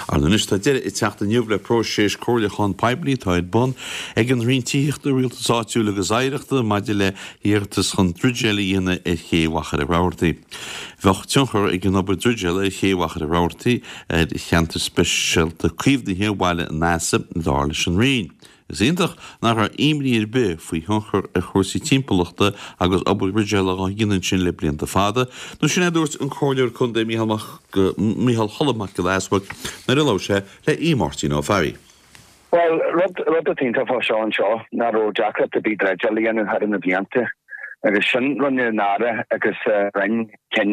An is tá deire I teachta nniuh le próséis cóirlachán peblií táid bon ag an riontíochtta rialtasáitiúla agus éireachta maidir le hiartas chun drúdéile dhéine I chéhachar a ráirtaí. Bheadh tionchar ag an obair drúdéile I chéhachar a ráirtaí cheanta speisialta críomhna héabháile NASA dála an rion. Is íntach nach ar imríir be faoi thonchar a chósaí timpachta agus obair drúdéile á ghinan sin le blianta fada, nó sin dúirt an cóirleir chun dé Mícheál Hollamach go lásbach na riló sé le Martin ó Ferry. Well, rud a tínta fá seán seo na ró Jacob a bí dreidjal an har in na bhíanta agus sin runne nára agus rein cin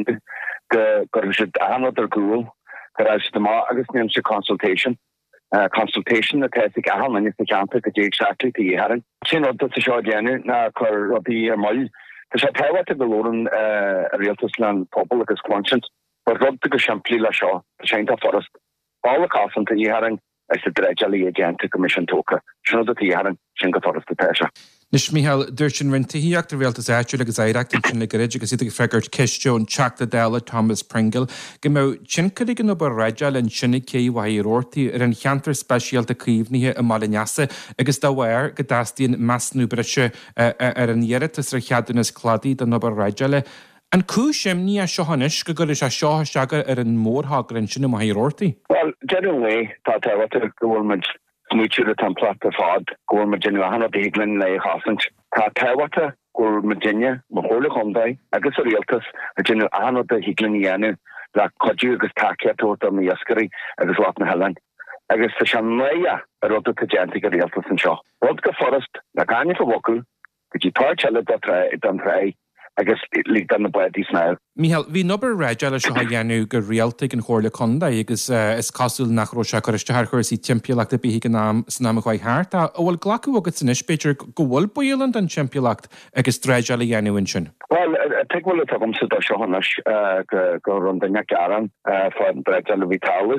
gur si anad ar gúil gur as má agus níam se consultation na teig ahan is ceanta go dé exactly tí haran. Sin rud a seo déanú na chur rodí ar moll. Tá sé teha a golóran a rialtaslan pobl agus conscient, but rud go siampli le seo, sénta forest. All the cosanta í haran is a dreidjal agent commission tóca. Sin rud a tí haran sin go forest a teise. Nis Mícheál dúirt sin rintaíocht a rialtas éitiúil agus éireacht an sin le gorid agus iad freigart Ceisteo an Teachta Dála Thomas Pringle go mó sincaigh an obair reideal an sinna céhhaí ortaí ar an cheantar speisialta críomhnithe a Malaneasa agus dá bhhair go dastíon measnú breise ar an dhéiretas ar cheadannas cladaí don obair reideala. An cúisim ní a seohanis go gur is a seo seagar ar an mórthgar an sinna maithí ortaí? Well, generally, tá táhata gohfuil Smúitiúr a templát a fád, gúir ma dine ahanana bhéglinn le chasant. Tá táhata gúir ma dine, ma hóla chundaid, agus a rialtas a dine ahanana bhéglinn dhéanú le codú agus taceatót am na iascarí agus lát na helan. Agus tá sean léia a rud a tagénta go rialtas an seo. Rud go forest le gáine fa bhocú, go dtí páirteile don ré, agus lí dan na buidí snáil. Mícheál, bhí nobar reideala seo dhéanú go rialtaigh an chóirla condaid agus is cosúil nach ró se chuiriste chuirsaí timpeolacht a bhí san am chuid thart a bhfuil glacu agad san ispéidir go bhfuil buíland an timpeolacht agus reideala dhéanú in sin. Well, teaghfuil a tugam sa seohanas go run daine garan fáin reideala bhítála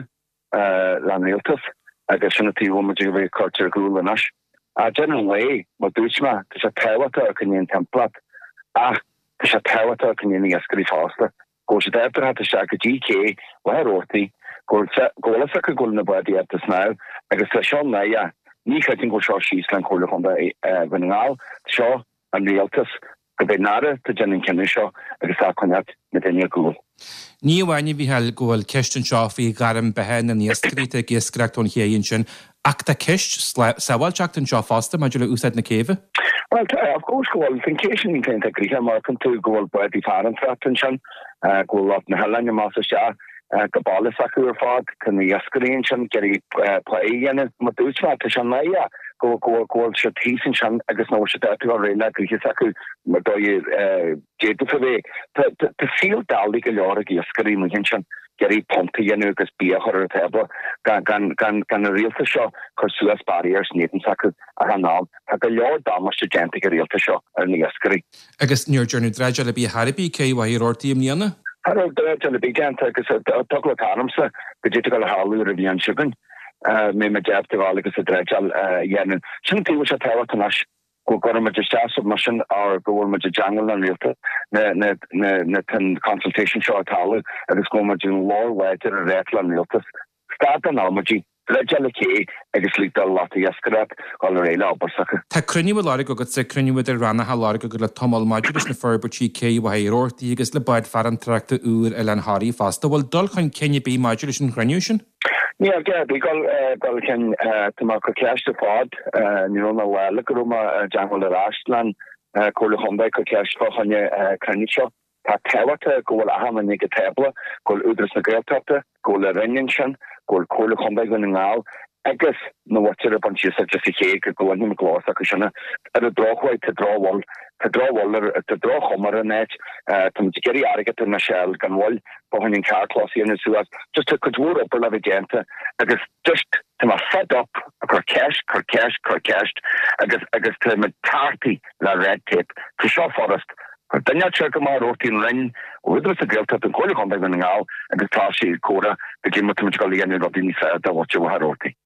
le rialtas agus sinna tíú ma dtí bhí chuirtear gúil anas. Generally, má dúisma, tá sé táhata a chuníon templát ach tá sé táhata a chuníon iascarí fásta. Go sé d'ebtar hat se go GK wahar ortaí, gola sa go gúil na buidí ebta snáil, agus tá seo naia, ní chaitin go seo síos le'n chóirla chunda bhaingáil, seo an rialtas go bheith nára tá déanann cinne seo agus tá chuneat na daine gúil. Ní bhaine bhíheall gohfuil ceistan seo faoi garan bethe na iascaríte giascreacht ón chéann sin, ach tá ceist saoilteach an seo fásta maidir le úsáid na céimhe? Well, of course, gohfuil fincation in cynta gríthe mar can tú gohfuil buidí faran fratan sin, gohfuil lot na helan más se gobála sacú ar fád, can iascaríonn sin geirí play dhéanamh má dúsma tá sin naia gohfuil se tísan sin agus nó se deú a réile gríthe sacú mar dói déadú fa bheith. Tá síl dálaí go leor a iascarí mu hin sin geirí ponta dhéanú agus bíachar ar a tebla gan a rialta seo chur suas barriers nétan sacú ar an ná. Tá go leor dámas se genta go rialta seo ar na iascarí. Agus níor dearnú dreidjal a bí Haribí céhhaí ortaí am níana? Har dreidjal a bí genta agus tugla tanamsa go dtí go le háú a bhí an siúgan. Mé ma deabta bháil agus a dreidjal dhéanú. Sin tíú se táhata nas go gur ma just as mar sin ar gohfuil ma jangle an rialta na consultation seo atála agus go ma dún lár weidir a réitla an rialtas. Stad an almaidí dreidjal cé agus lítal lá a iascarat gáil réile ábarsacha. Tá cruniú lára go sa cruniú ar ranna lára go le tomal maididir na ferbutí céhhaí ortaí agus le baid far an trachta úr a len háí fasta bhfuil dul chun cenne bí maididir sin cruniú sin? Ní bí gáil cin tá go ceiste fád níróna bhile go ma deanghil a Ráslan chóirla chundaid go ceist fáchanne cruniú seo. Tá táhata gohfuil ahanana nig go tebla, gohfuil údras na gailteachta, gohfuil a rinneann sin, gohfuil chóirla chundaid go na ngáil, agus nó bhairtear a bantíí sa ché go gohfuil níim glás acu sinna ar a dráhhaid tá dráhil tá drá chomar a net tá geirí agat na sell gan bhil bhain carclásí in suas just a codúr op le vigenta agus just tá fed up a chu ceist agus tá me tartaí le red tape tá seo forest. Danne se go mar ortíín rin úidir a gilta an chola chundaid an ngáil agus tá sí córa go dtí mu go líanú rodíní fe a bhte bhar ortaí.